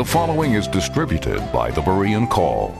The following is distributed by the Berean Call.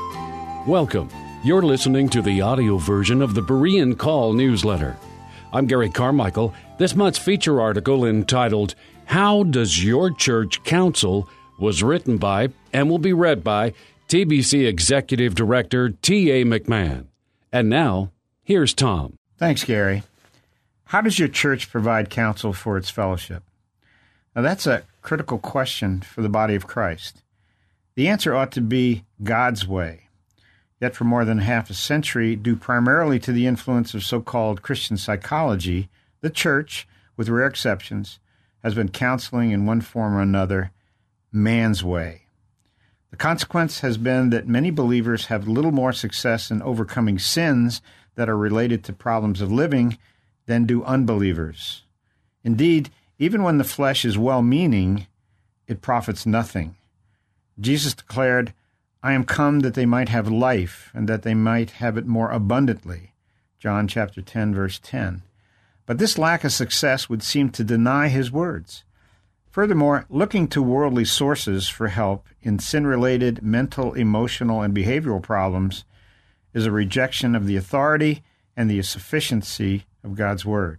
Welcome. You're listening to the audio version of the Berean Call newsletter. I'm Gary Carmichael. This month's feature article entitled, How Does Your Church Counsel? Was written by and will be read by TBC Executive Director T.A. McMahon. And now, here's Tom. Thanks, Gary. How does your church provide counsel for its fellowship? Now, that's a critical question for the body of Christ. The answer ought to be God's way. Yet for more than half a century, due primarily to the influence of so-called Christian psychology, the church, with rare exceptions, has been counseling in one form or another man's way. The consequence has been that many believers have little more success in overcoming sins that are related to problems of living than do unbelievers. Indeed, even when the flesh is well-meaning, it profits nothing. Jesus declared, I am come that they might have life, and that they might have it more abundantly. John chapter 10, verse 10. But this lack of success would seem to deny his words. Furthermore, looking to worldly sources for help in sin-related mental, emotional, and behavioral problems is a rejection of the authority and the sufficiency of God's Word.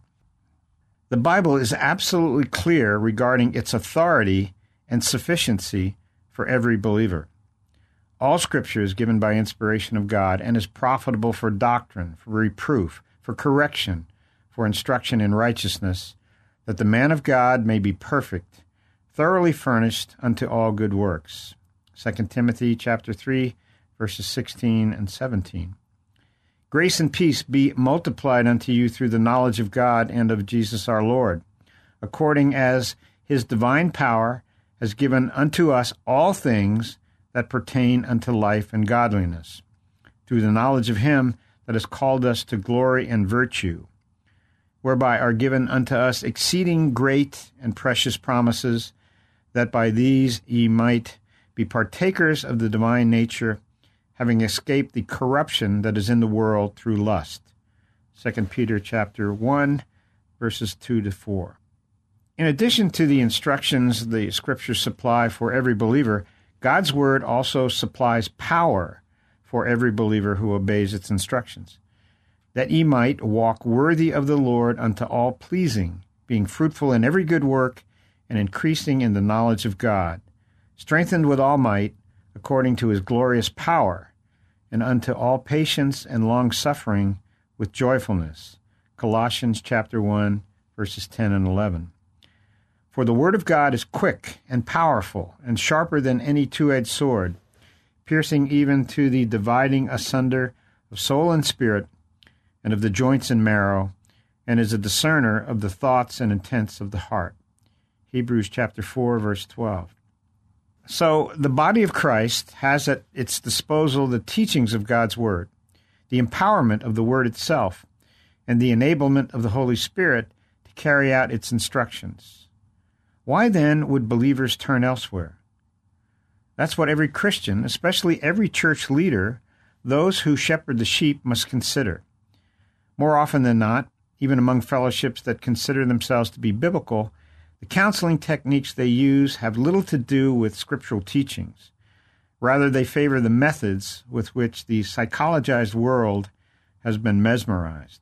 The Bible is absolutely clear regarding its authority and sufficiency for every believer. All Scripture is given by inspiration of God and is profitable for doctrine, for reproof, for correction, for instruction in righteousness, that the man of God may be perfect, thoroughly furnished unto all good works. 2 Timothy chapter 3, verses 16 and 17. Grace and peace be multiplied unto you through the knowledge of God and of Jesus our Lord, according as his divine power has given unto us all things that pertain unto life and godliness, through the knowledge of him that has called us to glory and virtue, whereby are given unto us exceeding great and precious promises, that by these ye might be partakers of the divine nature, having escaped the corruption that is in the world through lust. 2 Peter chapter 1, verses 2 to 4. In addition to the instructions the Scriptures supply for every believer, God's Word also supplies power for every believer who obeys its instructions, that ye might walk worthy of the Lord unto all pleasing, being fruitful in every good work, and increasing in the knowledge of God, strengthened with all might, according to his glorious power, and unto all patience and long-suffering with joyfulness. Colossians chapter 1, verses 10 and 11. For the word of God is quick and powerful, and sharper than any two-edged sword, piercing even to the dividing asunder of soul and spirit, and of the joints and marrow, and is a discerner of the thoughts and intents of the heart. Hebrews chapter 4, verse 12. So the body of Christ has at its disposal the teachings of God's Word, the empowerment of the Word itself, and the enablement of the Holy Spirit to carry out its instructions. Why then would believers turn elsewhere? That's what every Christian, especially every church leader, those who shepherd the sheep, must consider. More often than not, even among fellowships that consider themselves to be biblical, the counseling techniques they use have little to do with scriptural teachings. Rather, they favor the methods with which the psychologized world has been mesmerized.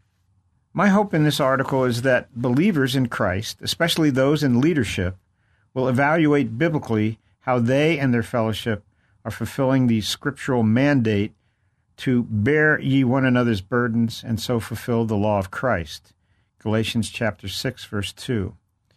My hope in this article is that believers in Christ, especially those in leadership, will evaluate biblically how they and their fellowship are fulfilling the scriptural mandate to bear ye one another's burdens and so fulfill the law of Christ. Galatians chapter 6, verse 2.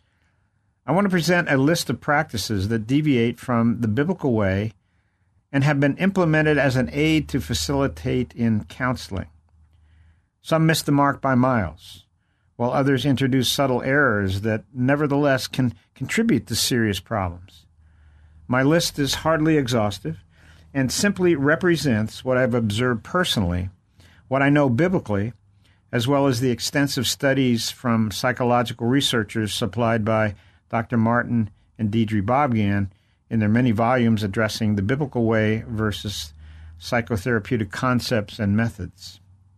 I want to present a list of practices that deviate from the biblical way and have been implemented as an aid to facilitate in counseling. Some miss the mark by miles, while others introduce subtle errors that nevertheless can contribute to serious problems. My list is hardly exhaustive and simply represents what I've observed personally, what I know biblically, as well as the extensive studies from psychological researchers supplied by Dr. Martin and Deidre Bobgan in their many volumes addressing the biblical way versus psychotherapeutic concepts and methods.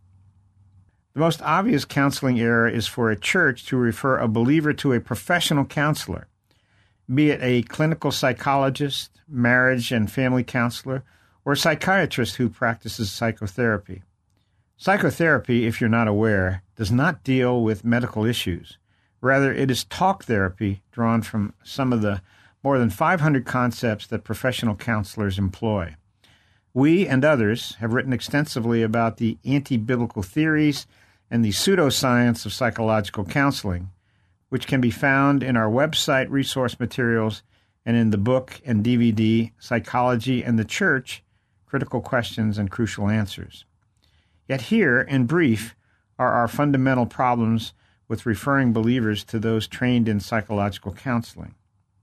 The most obvious counseling error is for a church to refer a believer to a professional counselor. be it a clinical psychologist, marriage and family counselor, or a psychiatrist who practices psychotherapy. Psychotherapy, if you're not aware, does not deal with medical issues. Rather, it is talk therapy drawn from some of the more than 500 concepts that professional counselors employ. We and others have written extensively about the anti-biblical theories and the pseudoscience of psychological counseling, which can be found in our website resource materials and in the book and DVD, Psychology and the Church, Critical Questions and Crucial Answers. Yet here, in brief, are our fundamental problems with referring believers to those trained in psychological counseling.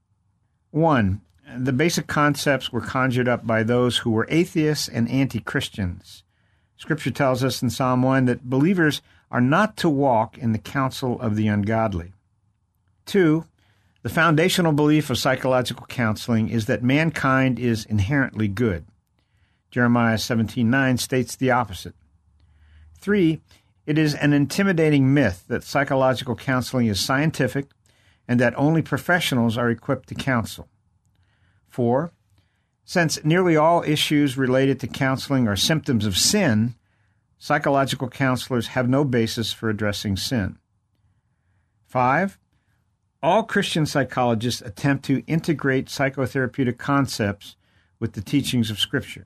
1. The basic concepts were conjured up by those who were atheists and anti-Christians. Scripture tells us in Psalm 1 that believers are not to walk in the counsel of the ungodly. 2. The foundational belief of psychological counseling is that mankind is inherently good. Jeremiah 17:9 states the opposite. 3. It is an intimidating myth that psychological counseling is scientific and that only professionals are equipped to counsel. 4. Since nearly all issues related to counseling are symptoms of sin, psychological counselors have no basis for addressing sin. 5. All Christian psychologists attempt to integrate psychotherapeutic concepts with the teachings of Scripture.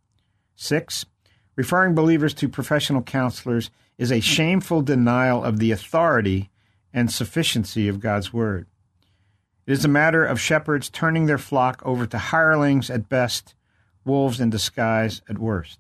6. Referring believers to professional counselors is a shameful denial of the authority and sufficiency of God's Word. It is a matter of shepherds turning their flock over to hirelings at best, wolves in disguise at worst.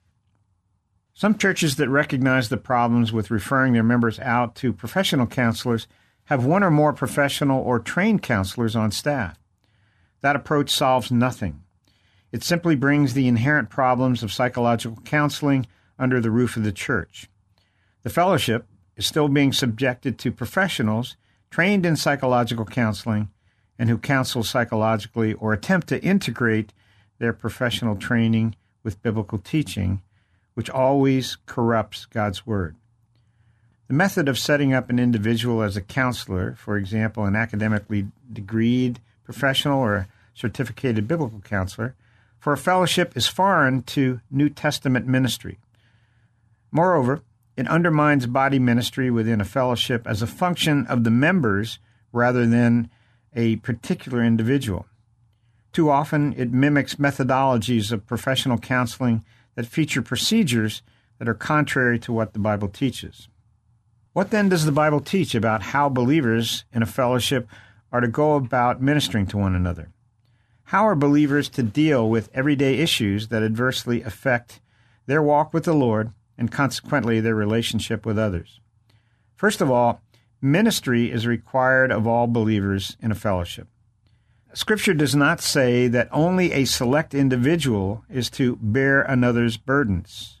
Some churches that recognize the problems with referring their members out to professional counselors have one or more professional or trained counselors on staff. That approach solves nothing. It simply brings the inherent problems of psychological counseling under the roof of the church. The fellowship is still being subjected to professionals trained in psychological counseling and who counsel psychologically or attempt to integrate their professional training with biblical teaching, which always corrupts God's Word. The method of setting up an individual as a counselor, for example, an academically degreed professional or a certificated biblical counselor, for a fellowship is foreign to New Testament ministry. Moreover, it undermines body ministry within a fellowship as a function of the members rather than a particular individual. Too often, it mimics methodologies of professional counseling that feature procedures that are contrary to what the Bible teaches. What then does the Bible teach about how believers in a fellowship are to go about ministering to one another? How are believers to deal with everyday issues that adversely affect their walk with the Lord and consequently their relationship with others? First of all, ministry is required of all believers in a fellowship. Scripture does not say that only a select individual is to bear another's burdens.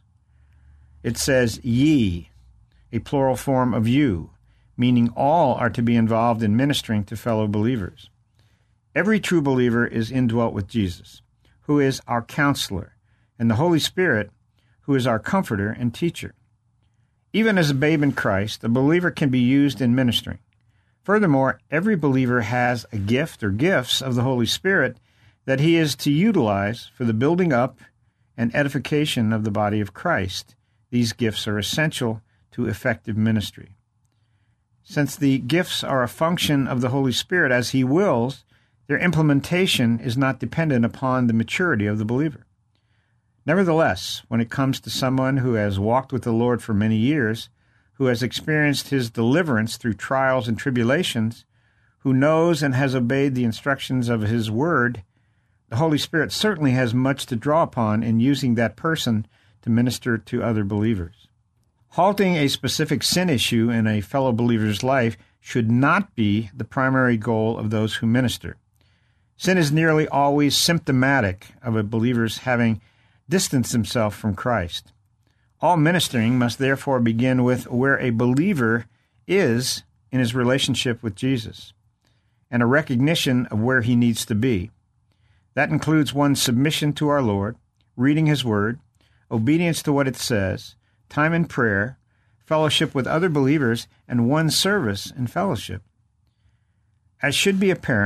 It says ye, a plural form of you, meaning all are to be involved in ministering to fellow believers. Every true believer is indwelt with Jesus, who is our counselor, and the Holy Spirit, who is our comforter and teacher. Even as a babe in Christ, a believer can be used in ministering. Furthermore, every believer has a gift or gifts of the Holy Spirit that he is to utilize for the building up and edification of the body of Christ. These gifts are essential to effective ministry. Since the gifts are a function of the Holy Spirit as He wills, their implementation is not dependent upon the maturity of the believer. Nevertheless, when it comes to someone who has walked with the Lord for many years, who has experienced His deliverance through trials and tribulations, who knows and has obeyed the instructions of His Word, the Holy Spirit certainly has much to draw upon in using that person to minister to other believers. Halting a specific sin issue in a fellow believer's life should not be the primary goal of those who minister. Sin is nearly always symptomatic of a believer's having distanced himself from Christ. All ministering must therefore begin with where a believer is in his relationship with Jesus, and a recognition of where he needs to be. That includes one's submission to our Lord, reading His Word, obedience to what it says, time in prayer, fellowship with other believers, and one's service in fellowship. As should be apparent,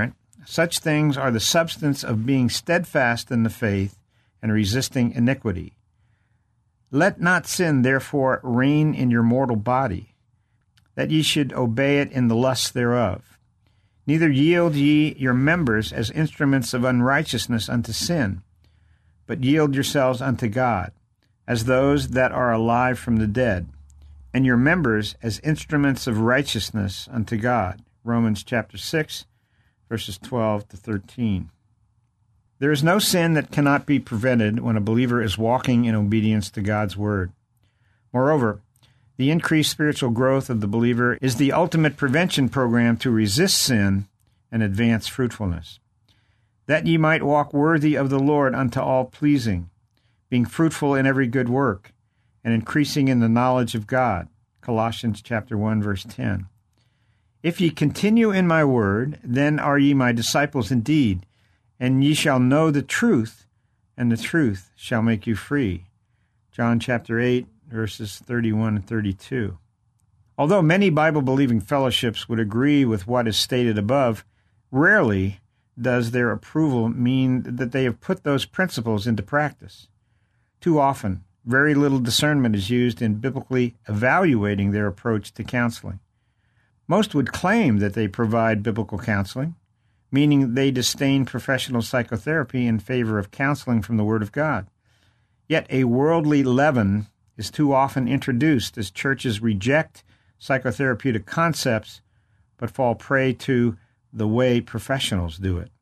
such things are the substance of being steadfast in the faith and resisting iniquity. Let not sin therefore reign in your mortal body, that ye should obey it in the lusts thereof. Neither yield ye your members as instruments of unrighteousness unto sin, but yield yourselves unto God, as those that are alive from the dead, and your members as instruments of righteousness unto God. Romans chapter 6, verses 12 to 13. There is no sin that cannot be prevented when a believer is walking in obedience to God's word. Moreover, the increased spiritual growth of the believer is the ultimate prevention program to resist sin and advance fruitfulness. That ye might walk worthy of the Lord unto all pleasing, being fruitful in every good work, and increasing in the knowledge of God. Colossians chapter 1, verse 10. If ye continue in my word, then are ye my disciples indeed, and ye shall know the truth, and the truth shall make you free. John chapter 8, verses 31 and 32. Although many Bible-believing fellowships would agree with what is stated above, rarely does their approval mean that they have put those principles into practice. Too often, very little discernment is used in biblically evaluating their approach to counseling. Most would claim that they provide biblical counseling, meaning they disdain professional psychotherapy in favor of counseling from the Word of God. Yet a worldly leaven is too often introduced as churches reject psychotherapeutic concepts but fall prey to the way professionals do it.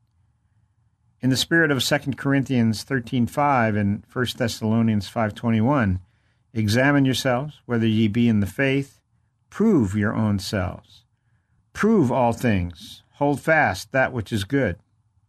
In the spirit of 2 Corinthians 13:5 and 1 Thessalonians 5:21, examine yourselves whether ye be in the faith, prove your own selves. Prove all things, hold fast that which is good.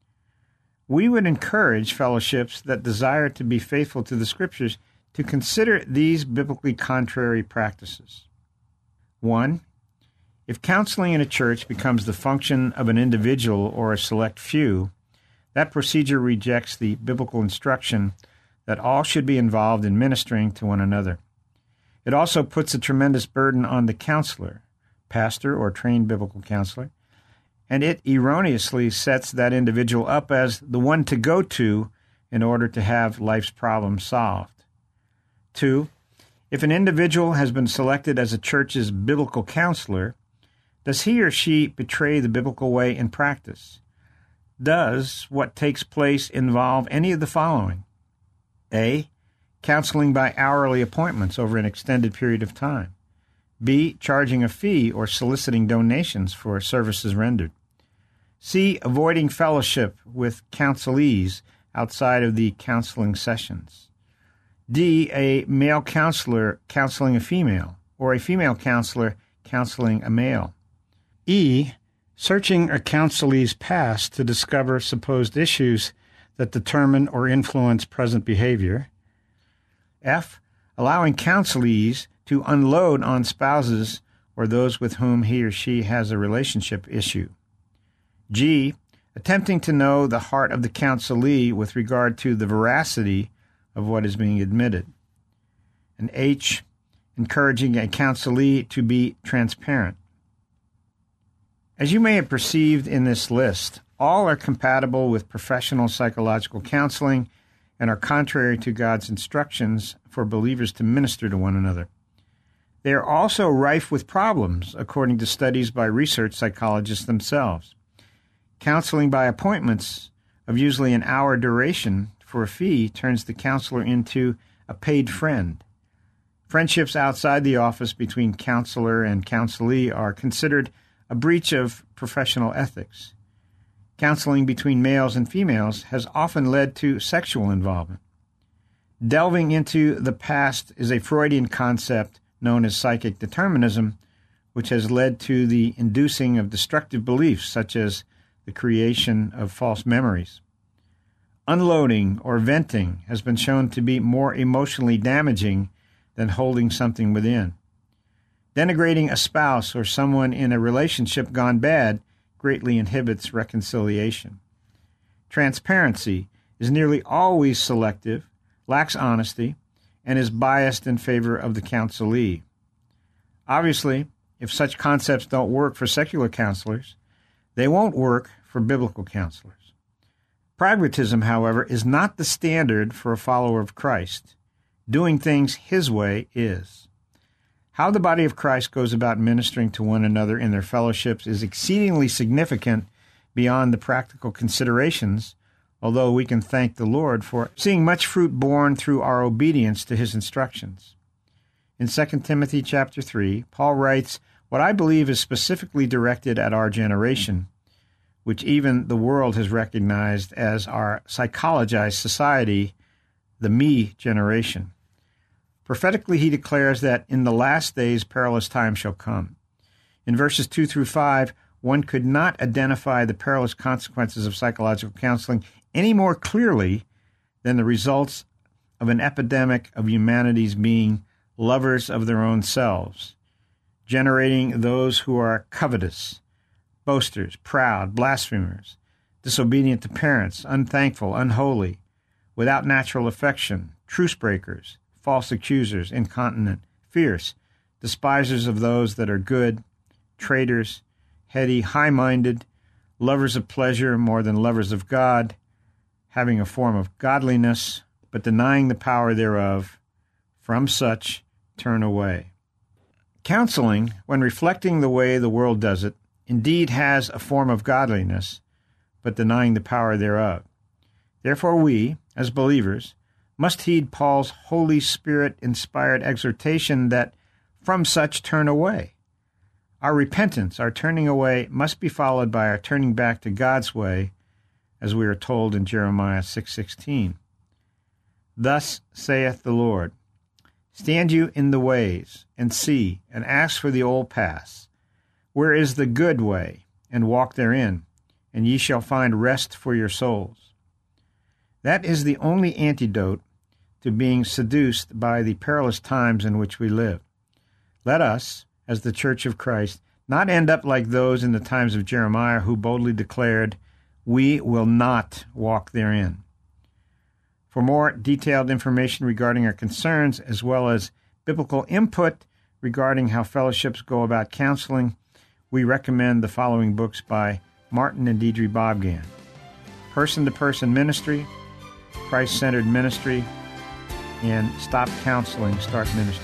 We would encourage fellowships that desire to be faithful to the Scriptures to consider these biblically contrary practices. 1. If counseling in a church becomes the function of an individual or a select few, that procedure rejects the biblical instruction that all should be involved in ministering to one another. It also puts a tremendous burden on the counselor, pastor or trained biblical counselor, and it erroneously sets that individual up as the one to go to in order to have life's problems solved. 2. If an individual has been selected as a church's biblical counselor, does he or she betray the biblical way in practice? Does what takes place involve any of the following? A. Counseling by hourly appointments over an extended period of time. B. Charging a fee or soliciting donations for services rendered. C. Avoiding fellowship with counselees outside of the counseling sessions. D. A male counselor counseling a female, or a female counselor counseling a male. E. Searching a counselee's past to discover supposed issues that determine or influence present behavior. F. Allowing counselees to unload on spouses or those with whom he or she has a relationship issue. G. Attempting to know the heart of the counselee with regard to the veracity of what is being admitted. And H. Encouraging a counselee to be transparent. As you may have perceived in this list, all are compatible with professional psychological counseling and are contrary to God's instructions for believers to minister to one another. They are also rife with problems, according to studies by research psychologists themselves. Counseling by appointments of usually an hour duration for a fee turns the counselor into a paid friend. Friendships outside the office between counselor and counselee are considered a breach of professional ethics. Counseling between males and females has often led to sexual involvement. Delving into the past is a Freudian concept known as psychic determinism, which has led to the inducing of destructive beliefs such as the creation of false memories. Unloading or venting has been shown to be more emotionally damaging than holding something within. Denigrating a spouse or someone in a relationship gone bad greatly inhibits reconciliation. Transparency is nearly always selective, lacks honesty, and is biased in favor of the counselee. Obviously, if such concepts don't work for secular counselors, they won't work for for biblical counselors. Pragmatism, however, is not the standard for a follower of Christ. Doing things His way is. How the body of Christ goes about ministering to one another in their fellowships is exceedingly significant beyond the practical considerations, although we can thank the Lord for seeing much fruit borne through our obedience to His instructions. In 2 Timothy chapter 3, Paul writes what I believe is specifically directed at our generation, which even the world has recognized as our psychologized society, the me generation. Prophetically, he declares that in the last days perilous times shall come. In verses 2 through 5, one could not identify the perilous consequences of psychological counseling any more clearly than the results of an epidemic of humanity's being lovers of their own selves, generating those who are covetous, boasters, proud, blasphemers, disobedient to parents, unthankful, unholy, without natural affection, truce breakers, false accusers, incontinent, fierce, despisers of those that are good, traitors, heady, high-minded, lovers of pleasure more than lovers of God, having a form of godliness, but denying the power thereof. From such turn away. Counseling, when reflecting the way the world does it, indeed has a form of godliness, but denying the power thereof. Therefore we, as believers, must heed Paul's Holy Spirit-inspired exhortation that from such turn away. Our repentance, our turning away, must be followed by our turning back to God's way, as we are told in Jeremiah 6:16. Thus saith the Lord, stand you in the ways, and see, and ask for the old paths, where is the good way, and walk therein, and ye shall find rest for your souls. That is the only antidote to being seduced by the perilous times in which we live. Let us, as the Church of Christ, not end up like those in the times of Jeremiah who boldly declared, we will not walk therein. For more detailed information regarding our concerns, as well as biblical input regarding how fellowships go about counseling, we recommend the following books by Martin and Deidre Bobgan: Person-to-Person Ministry, Christ-Centered Ministry, and Stop Counseling, Start Ministry.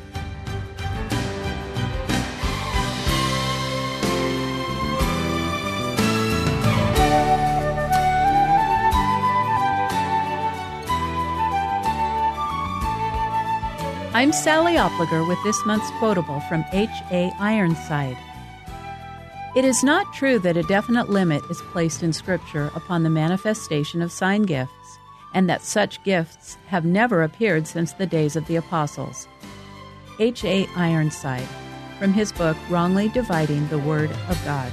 I'm Sally Opliger with this month's quotable from H.A. Ironside. It is not true that a definite limit is placed in Scripture upon the manifestation of sign gifts, and that such gifts have never appeared since the days of the apostles. H.A. Ironside, from his book Wrongly Dividing the Word of God.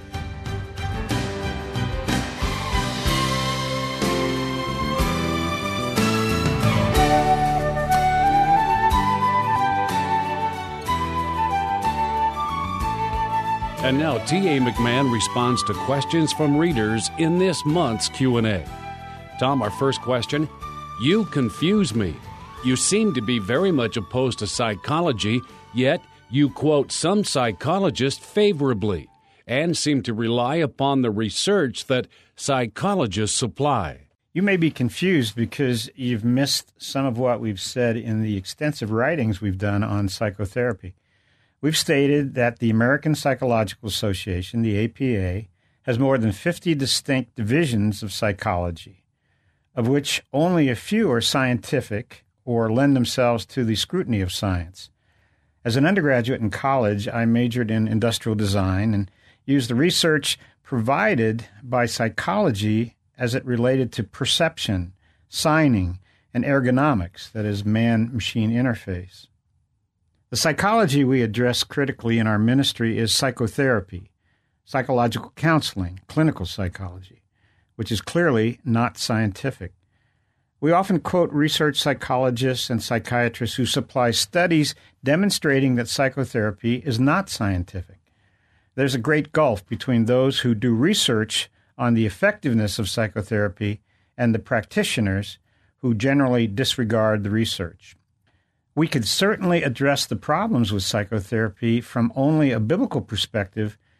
And now T.A. McMahon responds to questions from readers in this month's Q&A. Tom, our first question, you confuse me. You seem to be very much opposed to psychology, yet you quote some psychologists favorably and seem to rely upon the research that psychologists supply. You may be confused because you've missed some of what we've said in the extensive writings we've done on psychotherapy. We've stated that the American Psychological Association, the APA, has more than 50 distinct divisions of psychology, of which only a few are scientific or lend themselves to the scrutiny of science. As an undergraduate in college, I majored in industrial design and used the research provided by psychology as it related to perception, signing, and ergonomics, that is, man-machine interface. The psychology we address critically in our ministry is psychotherapy, psychological counseling, clinical psychology, which is clearly not scientific. We often quote research psychologists and psychiatrists who supply studies demonstrating that psychotherapy is not scientific. There's a great gulf between those who do research on the effectiveness of psychotherapy and the practitioners who generally disregard the research. We could certainly address the problems with psychotherapy from only a biblical perspective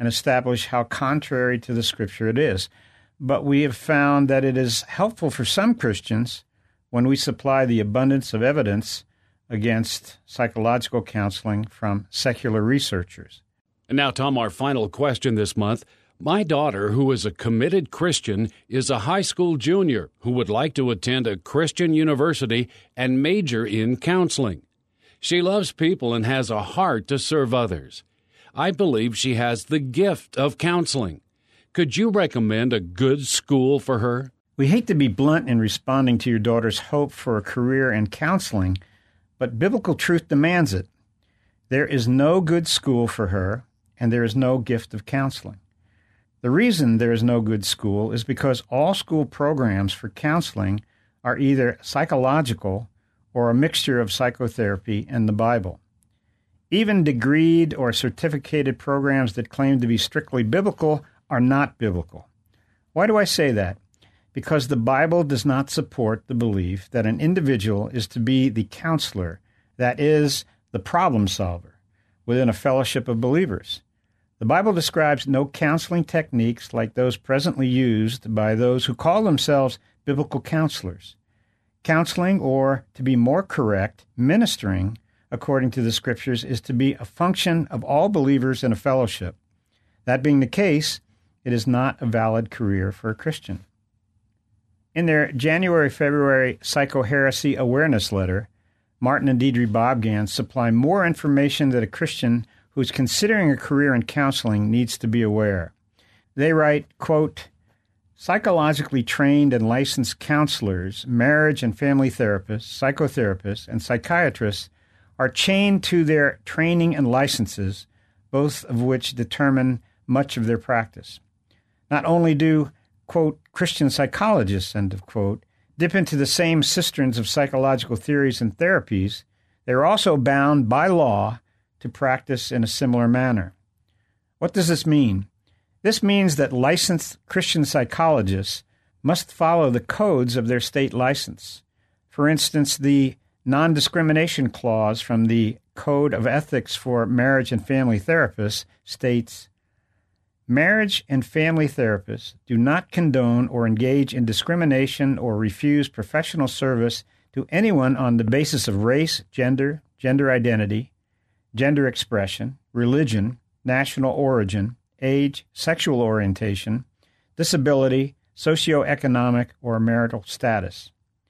and establish how contrary to the Scripture it is. But we have found that it is helpful for some Christians when we supply the abundance of evidence against psychological counseling from secular researchers. And now, Tom, our final question this month. My daughter, who is a committed Christian, is a high school junior who would like to attend a Christian university and major in counseling. She loves people and has a heart to serve others. I believe she has the gift of counseling. Could you recommend a good school for her? We hate to be blunt in responding to your daughter's hope for a career in counseling, but biblical truth demands it. There is no good school for her, and there is no gift of counseling. The reason there is no good school is because all school programs for counseling are either psychological or a mixture of psychotherapy and the Bible. Even degreed or certificated programs that claim to be strictly biblical are not biblical. Why do I say that? Because the Bible does not support the belief that an individual is to be the counselor, that is, the problem solver, within a fellowship of believers. The Bible describes no counseling techniques like those presently used by those who call themselves biblical counselors. Counseling, or to be more correct, ministering, according to the Scriptures, is to be a function of all believers in a fellowship. That being the case, it is not a valid career for a Christian. In their January-February Psychoheresy Awareness Letter, Martin and Deidre Bobgans supply more information that a Christian who is considering a career in counseling needs to be aware. They write, quote, psychologically trained and licensed counselors, marriage and family therapists, psychotherapists, and psychiatrists are chained to their training and licenses, both of which determine much of their practice. Not only do, quote, Christian psychologists, end of quote, dip into the same cisterns of psychological theories and therapies, they are also bound by law to practice in a similar manner. What does this mean? This means that licensed Christian psychologists must follow the codes of their state license. For instance, the non-discrimination clause from the Code of Ethics for Marriage and Family Therapists states, marriage and family therapists do not condone or engage in discrimination or refuse professional service to anyone on the basis of race, gender, gender identity, gender expression, religion, national origin, age, sexual orientation, disability, socioeconomic, or marital status.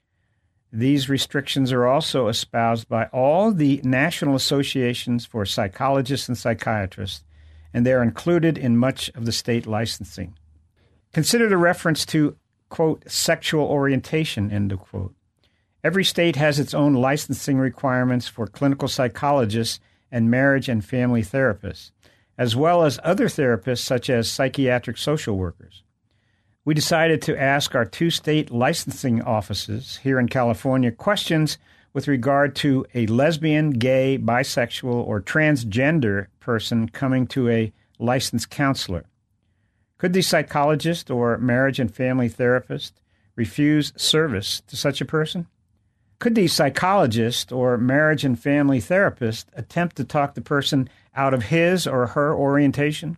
These restrictions are also espoused by all the national associations for psychologists and psychiatrists, and they are included in much of the state licensing. Consider the reference to, quote, sexual orientation, end of quote. Every state has its own licensing requirements for clinical psychologists and marriage and family therapists, as well as other therapists such as psychiatric social workers. We decided to ask our two state licensing offices here in California questions with regard to a lesbian, gay, bisexual, or transgender person coming to a licensed counselor. Could the psychologist or marriage and family therapist refuse service to such a person? Could the psychologist or marriage and family therapist attempt to talk the person out of his or her orientation?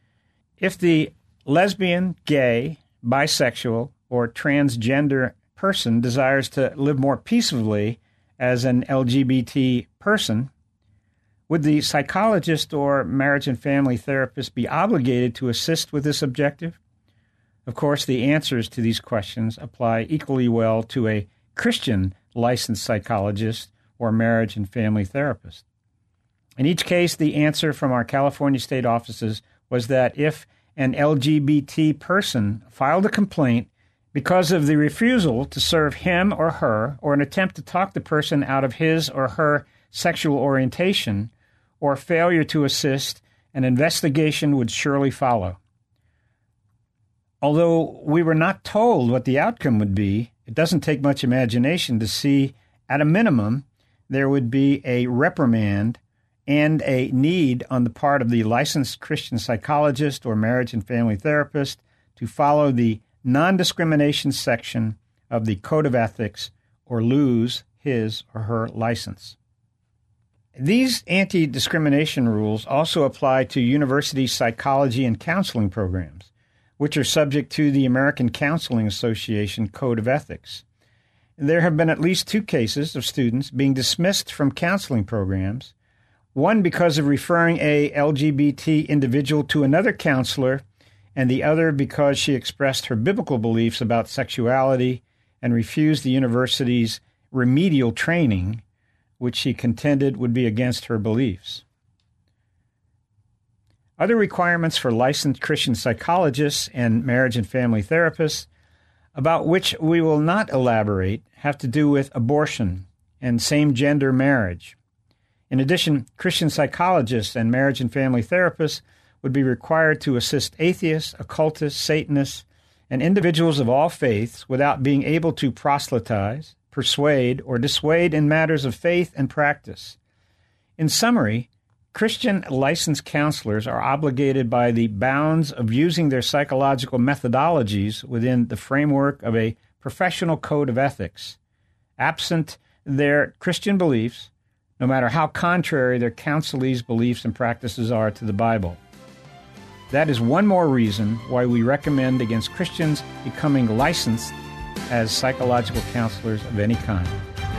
If the lesbian, gay, bisexual, or transgender person desires to live more peacefully as an LGBT person, would the psychologist or marriage and family therapist be obligated to assist with this objective? Of course, the answers to these questions apply equally well to a Christian licensed psychologist or marriage and family therapist. In each case, the answer from our California state offices was that if an LGBT person filed a complaint because of the refusal to serve him or her, or an attempt to talk the person out of his or her sexual orientation, or failure to assist, an investigation would surely follow. Although we were not told what the outcome would be, it doesn't take much imagination to see, at a minimum, there would be a reprimand and a need on the part of the licensed Christian psychologist or marriage and family therapist to follow the non-discrimination section of the Code of Ethics or lose his or her license. These anti-discrimination rules also apply to university psychology and counseling programs, which are subject to the American Counseling Association Code of Ethics. There have been at least 2 cases of students being dismissed from counseling programs, one because of referring a LGBT individual to another counselor, and the other because she expressed her biblical beliefs about sexuality and refused the university's remedial training, which she contended would be against her beliefs. Other requirements for licensed Christian psychologists and marriage and family therapists, about which we will not elaborate, have to do with abortion and same-gender marriage. In addition, Christian psychologists and marriage and family therapists would be required to assist atheists, occultists, Satanists, and individuals of all faiths without being able to proselytize, persuade, or dissuade in matters of faith and practice. In summary, Christian licensed counselors are obligated by the bounds of using their psychological methodologies within the framework of a professional code of ethics. Absent their Christian beliefs, no matter how contrary their counselees' beliefs and practices are to the Bible. That is one more reason why we recommend against Christians becoming licensed as psychological counselors of any kind.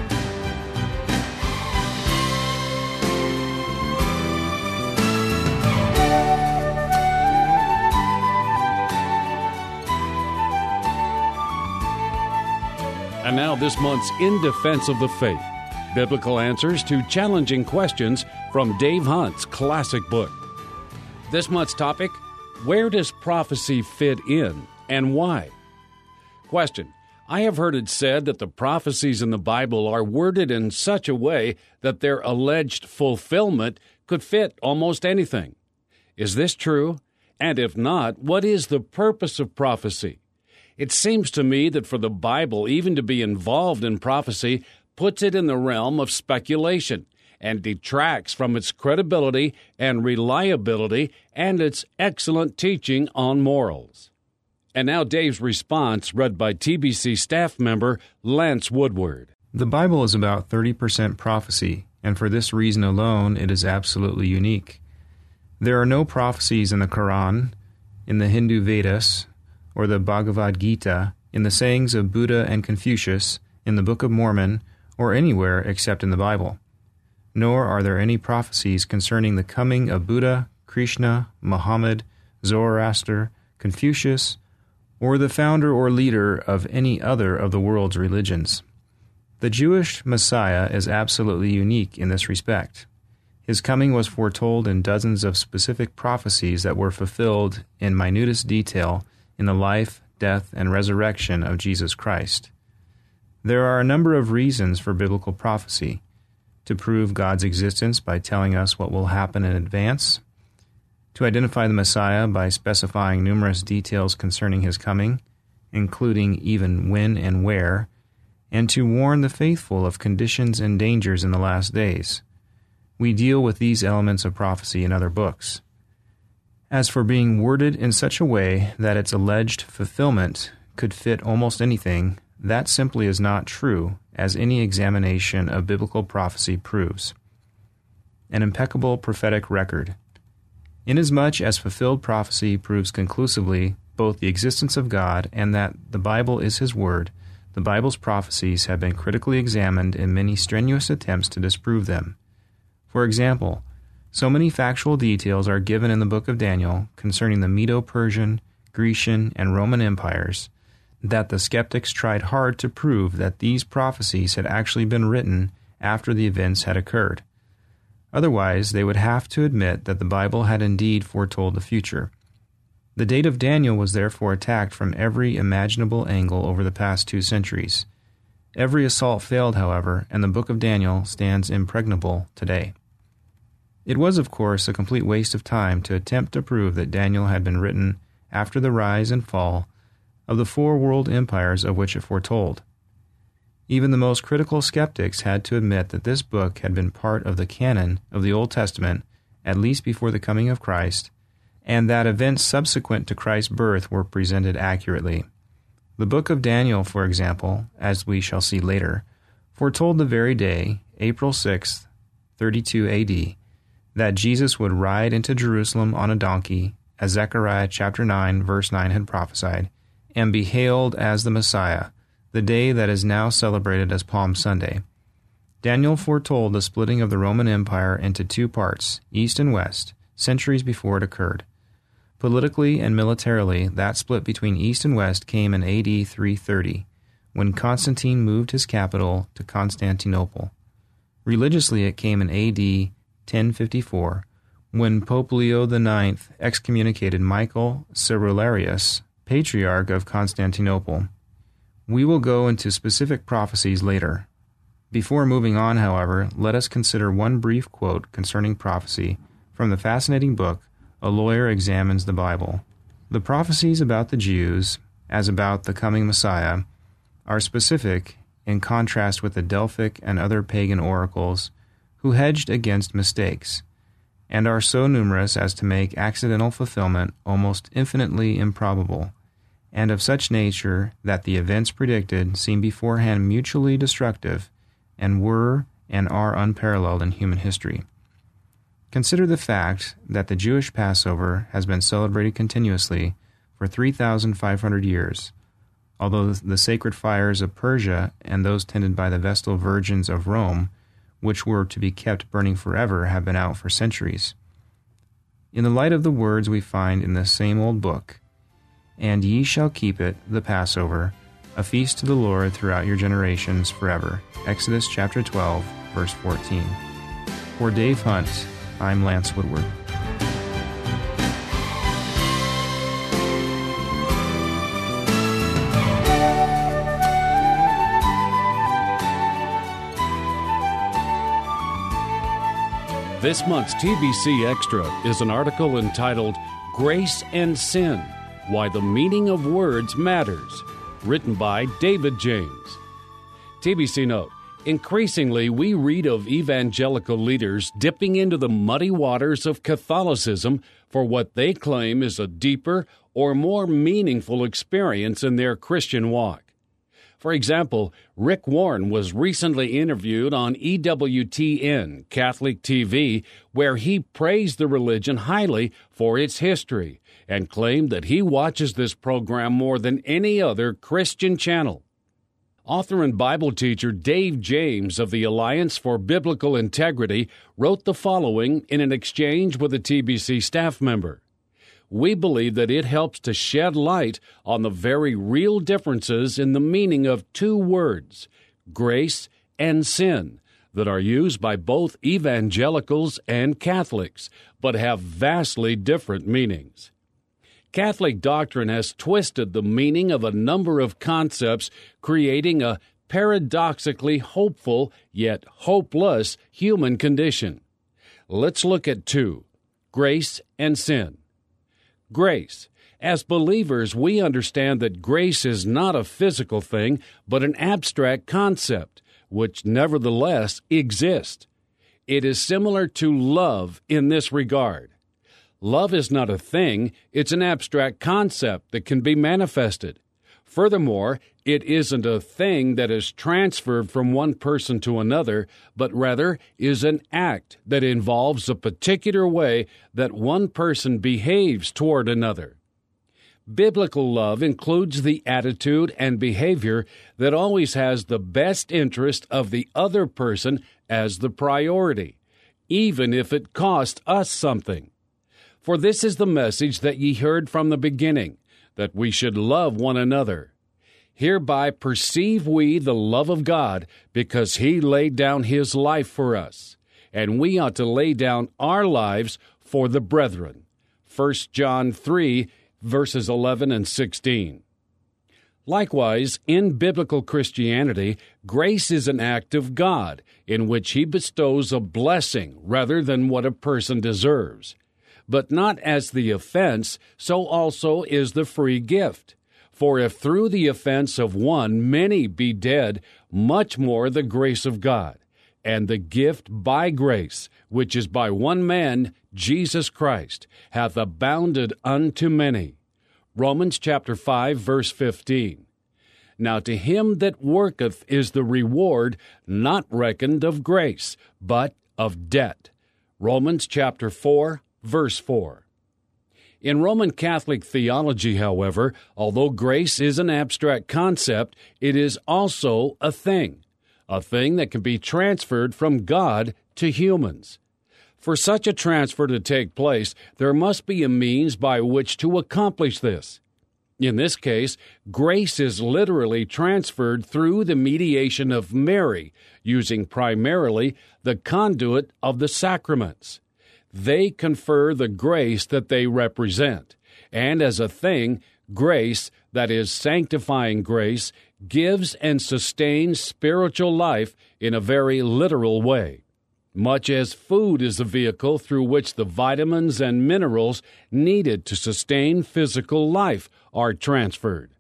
And now this month's In Defense of the Faith, biblical answers to challenging questions from Dave Hunt's classic book. This month's topic, where does prophecy fit in and why? Question, I have heard it said that the prophecies in the Bible are worded in such a way that their alleged fulfillment could fit almost anything. Is this true? And if not, what is the purpose of prophecy? It seems to me that for the Bible even to be involved in prophecy puts it in the realm of speculation and detracts from its credibility and reliability and its excellent teaching on morals. And now Dave's response, read by TBC staff member Lance Woodward. The Bible is about 30% prophecy, and for this reason alone, it is absolutely unique. There are no prophecies in the Quran, in the Hindu Vedas, or the Bhagavad Gita, in the sayings of Buddha and Confucius, in the Book of Mormon, or anywhere except in the Bible. Nor are there any prophecies concerning the coming of Buddha, Krishna, Muhammad, Zoroaster, Confucius, or the founder or leader of any other of the world's religions. The Jewish Messiah is absolutely unique in this respect. His coming was foretold in dozens of specific prophecies that were fulfilled in minutest detail in the life, death, and resurrection of Jesus Christ. There are a number of reasons for biblical prophecy: to prove God's existence by telling us what will happen in advance, to identify the Messiah by specifying numerous details concerning his coming, including even when and where, and to warn the faithful of conditions and dangers in the last days. We deal with these elements of prophecy in other books. As for being worded in such a way that its alleged fulfillment could fit almost anything, that simply is not true, as any examination of biblical prophecy proves. An impeccable prophetic record. Inasmuch as fulfilled prophecy proves conclusively both the existence of God and that the Bible is His Word, the Bible's prophecies have been critically examined in many strenuous attempts to disprove them. For example, so many factual details are given in the book of Daniel concerning the Medo-Persian, Grecian, and Roman empires that the skeptics tried hard to prove that these prophecies had actually been written after the events had occurred. Otherwise, they would have to admit that the Bible had indeed foretold the future. The date of Daniel was therefore attacked from every imaginable angle over the past 2 centuries. Every assault failed, however, and the book of Daniel stands impregnable today. It was, of course, a complete waste of time to attempt to prove that Daniel had been written after the rise and fall of the 4 world empires of which it foretold. Even the most critical skeptics had to admit that this book had been part of the canon of the Old Testament at least before the coming of Christ, and that events subsequent to Christ's birth were presented accurately. The book of Daniel, for example, as we shall see later, foretold the very day, April 6th, 32 AD, that Jesus would ride into Jerusalem on a donkey, as Zechariah chapter 9, verse 9 had prophesied, and be hailed as the Messiah, the day that is now celebrated as Palm Sunday. Daniel foretold the splitting of the Roman Empire into two parts, east and west, centuries before it occurred. Politically and militarily, that split between east and west came in AD 330, when Constantine moved his capital to Constantinople. Religiously, it came in AD 1054, when Pope Leo IX excommunicated Michael Cerularius, Patriarch of Constantinople. We will go into specific prophecies later. Before moving on, however, let us consider one brief quote concerning prophecy from the fascinating book, A Lawyer Examines the Bible. The prophecies about the Jews, as about the coming Messiah, are specific in contrast with the Delphic and other pagan oracles who hedged against mistakes, and are so numerous as to make accidental fulfillment almost infinitely improbable, and of such nature that the events predicted seem beforehand mutually destructive and were and are unparalleled in human history. Consider the fact that the Jewish Passover has been celebrated continuously for 3,500 years, although the sacred fires of Persia and those tended by the Vestal Virgins of Rome, which were to be kept burning forever, have been out for centuries. In the light of the words we find in the same old book, "And ye shall keep it, the Passover, a feast to the Lord throughout your generations forever." Exodus chapter 12, verse 14. For Dave Hunt, I'm Lance Woodward. This month's TBC Extra is an article entitled Grace and Sin, Why the Meaning of Words Matters, written by David James. TBC note, increasingly we read of evangelical leaders dipping into the muddy waters of Catholicism for what they claim is a deeper or more meaningful experience in their Christian walk. For example, Rick Warren was recently interviewed on EWTN, Catholic TV, where he praised the religion highly for its history and claimed that he watches this program more than any other Christian channel. Author and Bible teacher Dave James of the Alliance for Biblical Integrity wrote the following in an exchange with a TBC staff member. We believe that it helps to shed light on the very real differences in the meaning of two words, grace and sin, that are used by both evangelicals and Catholics, but have vastly different meanings. Catholic doctrine has twisted the meaning of a number of concepts, creating a paradoxically hopeful yet hopeless human condition. Let's look at two, grace and sin. Grace. As believers, we understand that grace is not a physical thing, but an abstract concept, which nevertheless exists. It is similar to love in this regard. Love is not a thing, it's an abstract concept that can be manifested. Furthermore, it isn't a thing that is transferred from one person to another, but rather is an act that involves a particular way that one person behaves toward another. Biblical love includes the attitude and behavior that always has the best interest of the other person as the priority, even if it costs us something. For this is the message that ye heard from the beginning, that we should love one another. Hereby perceive we the love of God, because He laid down His life for us, and we ought to lay down our lives for the brethren. 1 John 3, verses 11 and 16. Likewise, in biblical Christianity, grace is an act of God, in which He bestows a blessing rather than what a person deserves. But not as the offense, so also is the free gift. For if through the offense of one many be dead, much more the grace of God, and the gift by grace, which is by one man, Jesus Christ, hath abounded unto many. Romans chapter 5, verse 15. Now to him that worketh is the reward not reckoned of grace, but of debt. Romans chapter 4, verse 4. In Roman Catholic theology, however, although grace is an abstract concept, it is also a thing that can be transferred from God to humans. For such a transfer to take place, there must be a means by which to accomplish this. In this case, grace is literally transferred through the mediation of Mary, using primarily the conduit of the sacraments. They confer the grace that they represent, and as a thing, grace, that is, sanctifying grace, gives and sustains spiritual life in a very literal way, much as food is the vehicle through which the vitamins and minerals needed to sustain physical life are transferred.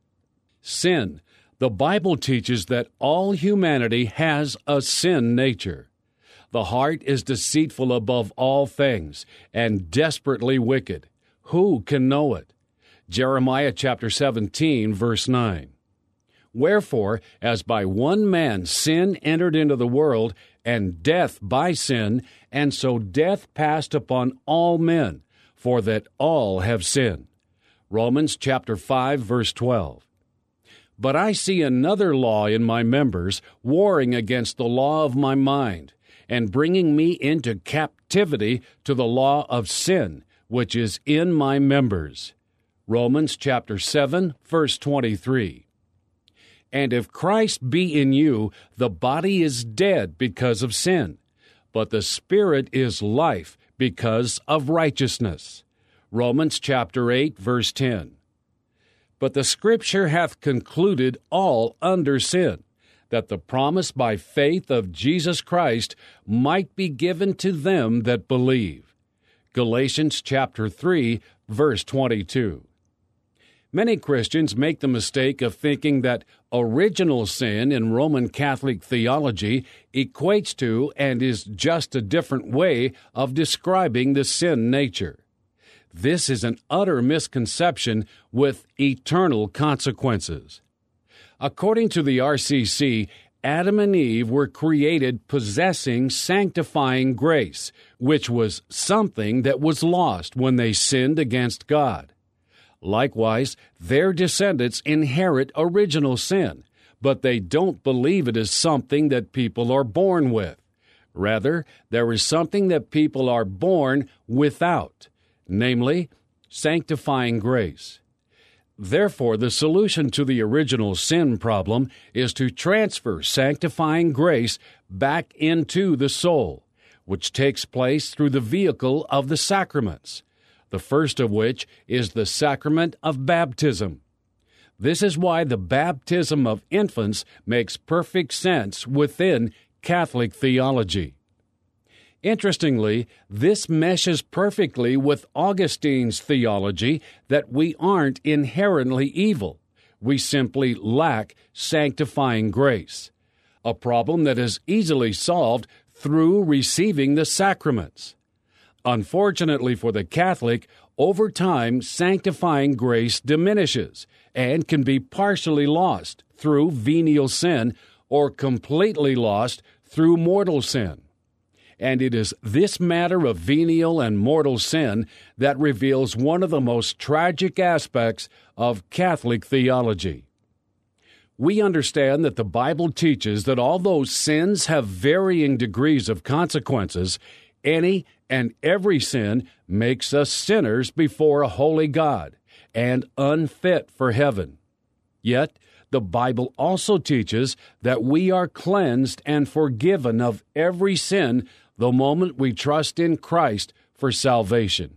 Sin. The Bible teaches that all humanity has a sin nature. The heart is deceitful above all things and desperately wicked. Who can know it? Jeremiah chapter 17, verse 9. Wherefore, as by one man sin entered into the world, and death by sin, and so death passed upon all men, for that all have sinned. Romans chapter 5, verse 12. But I see another law in my members, warring against the law of my mind, and bringing me into captivity to the law of sin, which is in my members. Romans chapter 7, verse 23. And if Christ be in you, the body is dead because of sin, but the Spirit is life because of righteousness. Romans chapter 8, verse 10. But the Scripture hath concluded all under sin, that the promise by faith of Jesus Christ might be given to them that believe. Galatians chapter 3, verse 22. Many Christians make the mistake of thinking that original sin in Roman Catholic theology equates to and is just a different way of describing the sin nature. This is an utter misconception with eternal consequences. According to the RCC, Adam and Eve were created possessing sanctifying grace, which was something that was lost when they sinned against God. Likewise, their descendants inherit original sin, but they don't believe it is something that people are born with. Rather, there is something that people are born without, namely, sanctifying grace. Therefore, the solution to the original sin problem is to transfer sanctifying grace back into the soul, which takes place through the vehicle of the sacraments, the first of which is the sacrament of baptism. This is why the baptism of infants makes perfect sense within Catholic theology. Interestingly, this meshes perfectly with Augustine's theology that we aren't inherently evil. We simply lack sanctifying grace, a problem that is easily solved through receiving the sacraments. Unfortunately for the Catholic, over time, sanctifying grace diminishes and can be partially lost through venial sin or completely lost through mortal sin. And it is this matter of venial and mortal sin that reveals one of the most tragic aspects of Catholic theology. We understand that the Bible teaches that although sins have varying degrees of consequences, any and every sin makes us sinners before a holy God and unfit for heaven. Yet, the Bible also teaches that we are cleansed and forgiven of every sin the moment we trust in Christ for salvation.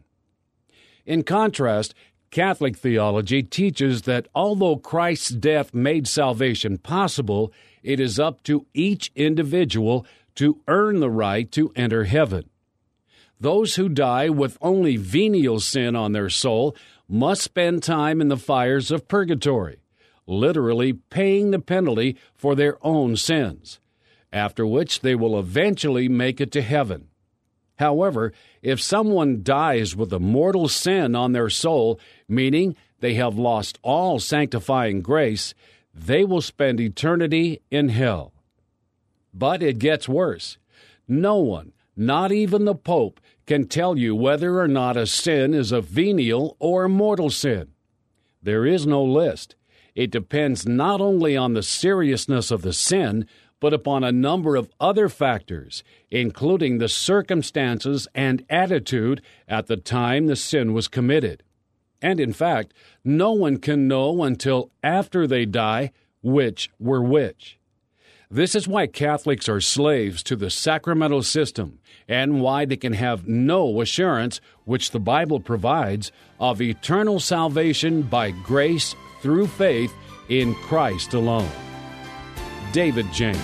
In contrast, Catholic theology teaches that although Christ's death made salvation possible, it is up to each individual to earn the right to enter heaven. Those who die with only venial sin on their soul must spend time in the fires of purgatory, literally paying the penalty for their own sins, after which they will eventually make it to heaven. However, if someone dies with a mortal sin on their soul, meaning they have lost all sanctifying grace, they will spend eternity in hell. But it gets worse. No one, Not even the Pope can tell you whether or not a sin is a venial or a mortal sin. There is no list. It depends not only on the seriousness of the sin, but upon a number of other factors, including the circumstances and attitude at the time the sin was committed. And in fact, no one can know until after they die which were which. This is why Catholics are slaves to the sacramental system and why they can have no assurance, which the Bible provides, of eternal salvation by grace through faith in Christ alone. David James.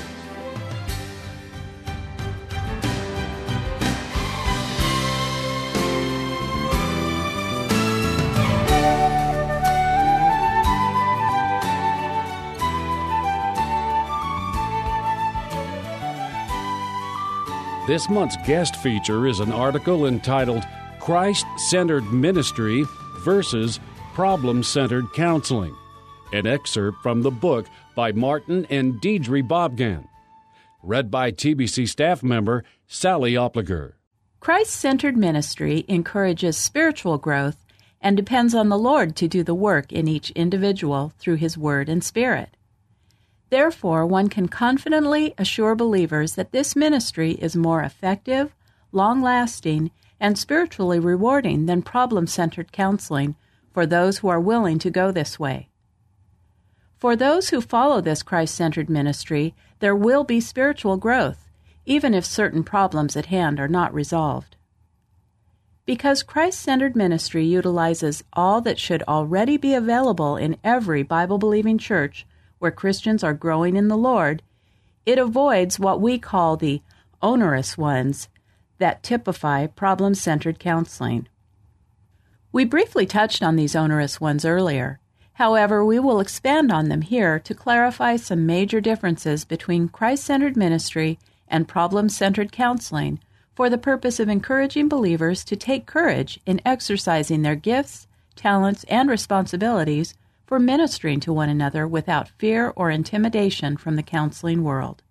This month's guest feature is an article entitled Christ-Centered Ministry versus Problem-Centered Counseling, an excerpt from the book by Martin and Deidre Bobgan, read by TBC staff member Sally Opliger. Christ-centered ministry encourages spiritual growth and depends on the Lord to do the work in each individual through His Word and Spirit. Therefore, one can confidently assure believers that this ministry is more effective, long-lasting, and spiritually rewarding than problem-centered counseling for those who are willing to go this way. For those who follow this Christ-centered ministry, there will be spiritual growth, even if certain problems at hand are not resolved. Because Christ-centered ministry utilizes all that should already be available in every Bible-believing church where Christians are growing in the Lord, it avoids what we call the onerous ones that typify problem-centered counseling. We briefly touched on these onerous ones earlier. However, we will expand on them here to clarify some major differences between Christ-centered ministry and problem-centered counseling for the purpose of encouraging believers to take courage in exercising their gifts, talents, and responsibilities for ministering to one another without fear or intimidation from the counseling world.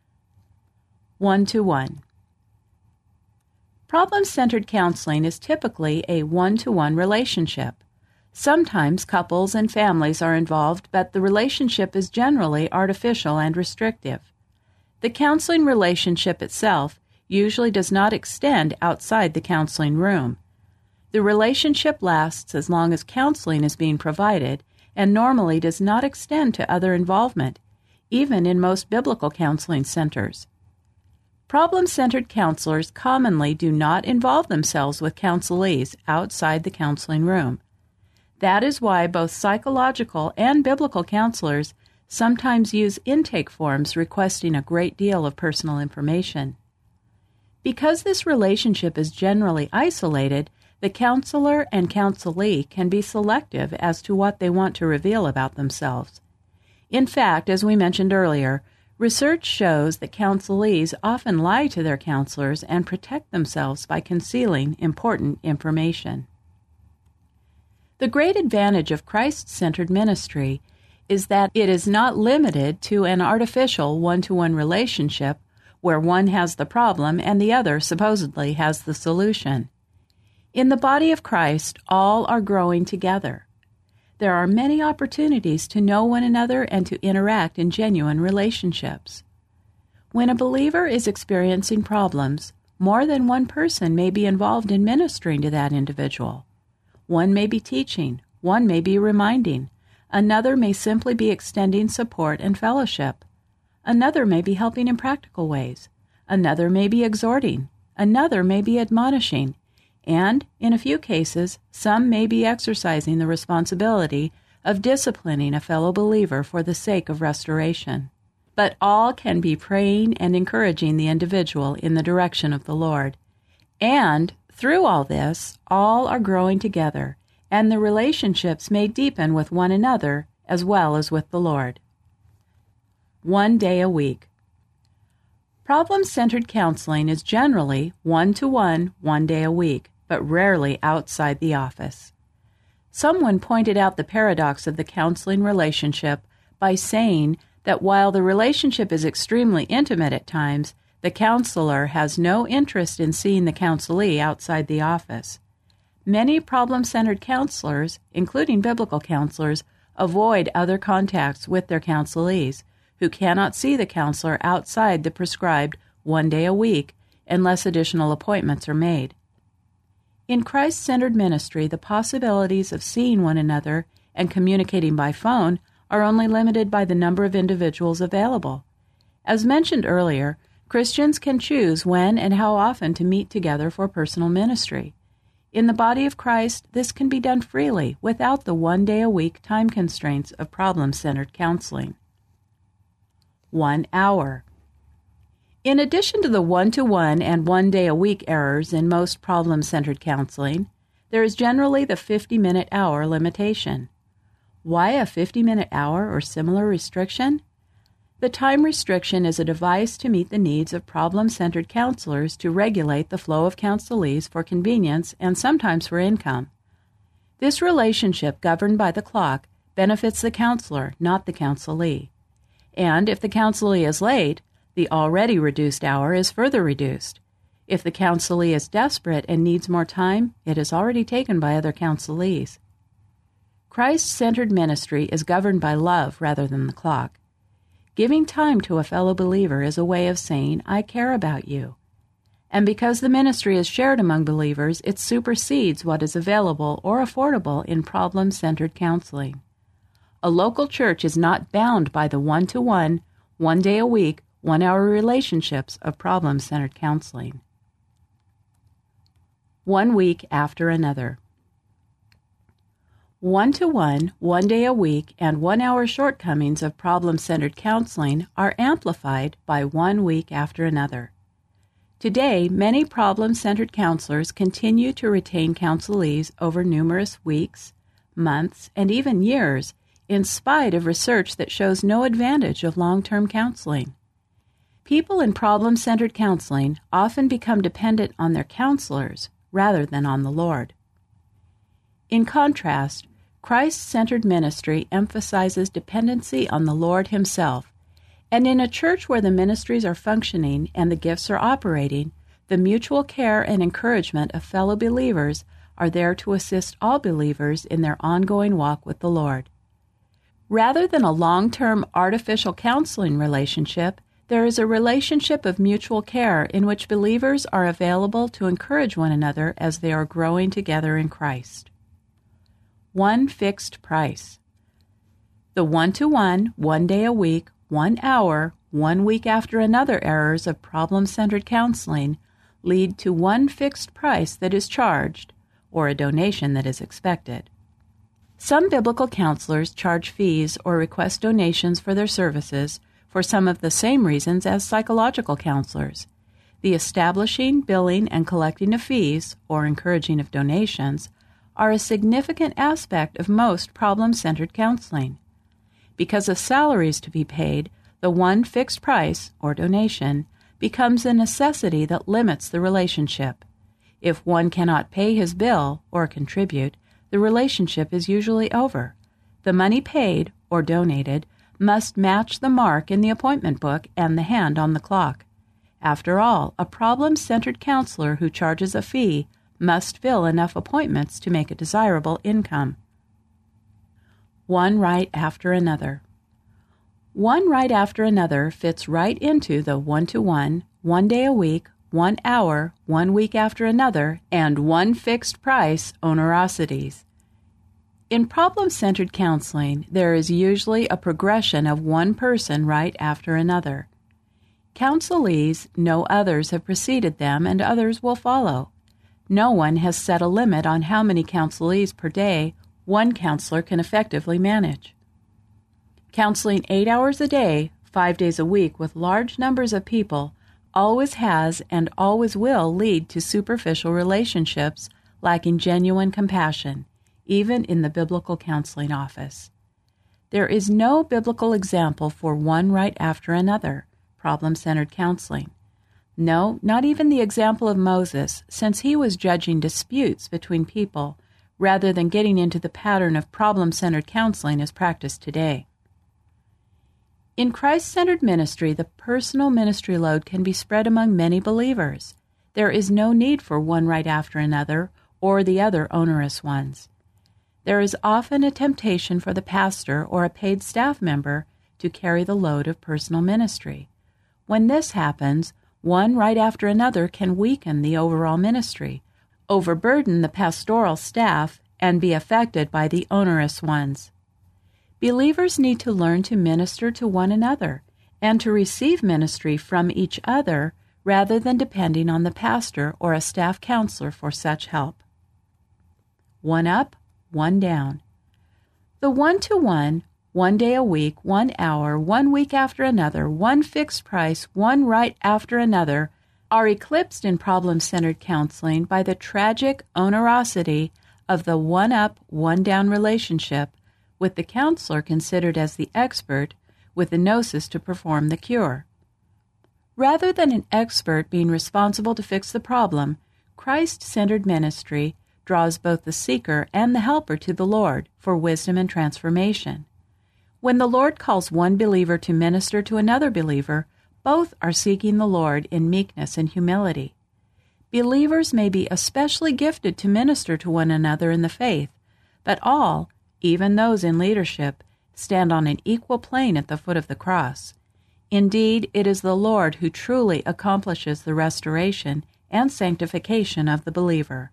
1-to-1. Problem-centered counseling is typically a one-to-one relationship. Sometimes couples and families are involved, but the relationship is generally artificial and restrictive. The counseling relationship itself usually does not extend outside the counseling room. The relationship lasts as long as counseling is being provided and normally does not extend to other involvement, even in most biblical counseling centers. Problem-centered counselors commonly do not involve themselves with counselees outside the counseling room. That is why both psychological and biblical counselors sometimes use intake forms requesting a great deal of personal information. Because this relationship is generally isolated, the counselor and counselee can be selective as to what they want to reveal about themselves. In fact, as we mentioned earlier, research shows that counselees often lie to their counselors and protect themselves by concealing important information. The great advantage of Christ-centered ministry is that it is not limited to an artificial one-to-one relationship where one has the problem and the other supposedly has the solution. In the body of Christ, all are growing together. There are many opportunities to know one another and to interact in genuine relationships. When a believer is experiencing problems, more than one person may be involved in ministering to that individual. One may be teaching, one may be reminding, another may simply be extending support and fellowship. Another may be helping in practical ways. Another may be exhorting. Another may be admonishing. And, in a few cases, some may be exercising the responsibility of disciplining a fellow believer for the sake of restoration. But all can be praying and encouraging the individual in the direction of the Lord. And, through all this, all are growing together, and the relationships may deepen with one another as well as with the Lord. 1 day a week. Problem-centered counseling is generally one-to-one, 1 day a week, but rarely outside the office. Someone pointed out the paradox of the counseling relationship by saying that while the relationship is extremely intimate at times, The counselor has no interest in seeing the counselee outside the office. Many problem-centered counselors, including biblical counselors, avoid other contacts with their counselees, who cannot see the counselor outside the prescribed 1 day a week unless additional appointments are made. In Christ-centered ministry, the possibilities of seeing one another and communicating by phone are only limited by the number of individuals available. As mentioned earlier, Christians can choose when and how often to meet together for personal ministry. In the body of Christ, this can be done freely without the 1 day a week time constraints of problem-centered counseling. 1 hour. In addition to the 1-to-1 and 1 day a week errors in most problem-centered counseling, there is generally the 50-minute hour limitation. Why a 50-minute hour or similar restriction? The time restriction is a device to meet the needs of problem-centered counselors to regulate the flow of counselees for convenience and sometimes for income. This relationship governed by the clock benefits the counselor, not the counselee. And if the counselee is late, the already reduced hour is further reduced. If the counselee is desperate and needs more time, it is already taken by other counselees. Christ-centered ministry is governed by love rather than the clock. Giving time to a fellow believer is a way of saying, I care about you. And because the ministry is shared among believers, it supersedes what is available or affordable in problem-centered counseling. A local church is not bound by the 1-to-1, 1 day a week, 1 hour relationships of problem-centered counseling. 1 week after another. 1-to-1, 1 day a week, and 1 hour shortcomings of problem-centered counseling are amplified by 1 week after another. Today, many problem-centered counselors continue to retain counselees over numerous weeks, months, and even years, in spite of research that shows no advantage of long-term counseling. People in problem-centered counseling often become dependent on their counselors rather than on the Lord. In contrast, Christ-centered ministry emphasizes dependency on the Lord Himself, and in a church where the ministries are functioning and the gifts are operating, the mutual care and encouragement of fellow believers are there to assist all believers in their ongoing walk with the Lord. Rather than a long-term artificial counseling relationship, there is a relationship of mutual care in which believers are available to encourage one another as they are growing together in Christ. 1 fixed price. The 1-to-1, 1 day a week, 1 hour, 1 week after another errors of problem-centered counseling lead to one fixed price that is charged, or a donation that is expected. Some biblical counselors charge fees or request donations for their services for some of the same reasons as psychological counselors. The establishing, billing, and collecting of fees, or encouraging of donations, are a significant aspect of most problem-centered counseling. Because of salaries to be paid, the one fixed price, or donation, becomes a necessity that limits the relationship. If one cannot pay his bill or contribute, the relationship is usually over. The money paid, or donated, must match the mark in the appointment book and the hand on the clock. After all, a problem-centered counselor who charges a fee must fill enough appointments to make a desirable income. 1 right after another. 1 right after another fits right into the 1-to-1, 1 day a week, 1 hour, 1 week after another, and 1 fixed price onerosities. In problem-centered counseling, there is usually a progression of one person right after another. Counselees know others have preceded them and others will follow. No one has set a limit on how many counselees per day one counselor can effectively manage. Counseling 8 hours a day, 5 days a week with large numbers of people always has and always will lead to superficial relationships lacking genuine compassion, even in the biblical counseling office. There is no biblical example for 1 right after another, problem-centered counseling. No, not even the example of Moses, since he was judging disputes between people rather than getting into the pattern of problem-centered counseling as practiced today. In Christ-centered ministry, the personal ministry load can be spread among many believers. There is no need for one right after another or the other onerous ones. There is often a temptation for the pastor or a paid staff member to carry the load of personal ministry. When this happens, one right after another can weaken the overall ministry, overburden the pastoral staff, and be affected by the onerous ones. Believers need to learn to minister to one another and to receive ministry from each other rather than depending on the pastor or a staff counselor for such help. One up, one down. The one-to-one, 1 day a week, 1 hour, 1 week after another, one fixed price, one right after another, are eclipsed in problem-centered counseling by the tragic onerosity of the one-up, one-down relationship, with the counselor considered as the expert with the gnosis to perform the cure. Rather than an expert being responsible to fix the problem, Christ-centered ministry draws both the seeker and the helper to the Lord for wisdom and transformation. When the Lord calls one believer to minister to another believer, both are seeking the Lord in meekness and humility. Believers may be especially gifted to minister to one another in the faith, but all, even those in leadership, stand on an equal plane at the foot of the cross. Indeed, it is the Lord who truly accomplishes the restoration and sanctification of the believer.